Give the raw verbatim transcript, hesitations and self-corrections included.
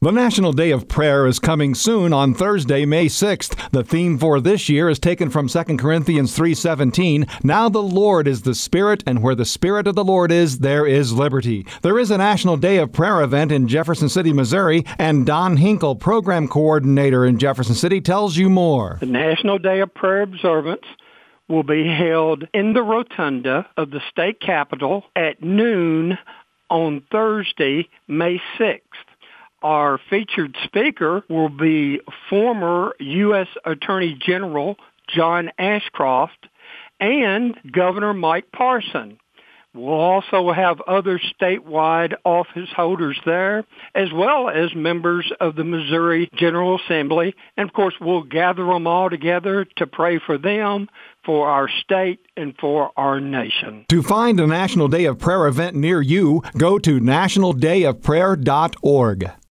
The National Day of Prayer is coming soon on Thursday, May sixth. The theme for this year is taken from Second Corinthians three seventeen. Now the Lord is the Spirit, and where the Spirit of the Lord is, there is liberty. There is a National Day of Prayer event in Jefferson City, Missouri, and Don Hinkle, program coordinator in Jefferson City, tells you more. The National Day of Prayer observance will be held in the rotunda of the state capitol at noon on Thursday, May sixth. Our featured speaker will be former U S Attorney General John Ashcroft and Governor Mike Parson. We'll also have other statewide office holders there, as well as members of the Missouri General Assembly. And, of course, we'll gather them all together to pray for them, for our state, and for our nation. To find a National Day of Prayer event near you, go to national day of prayer dot org.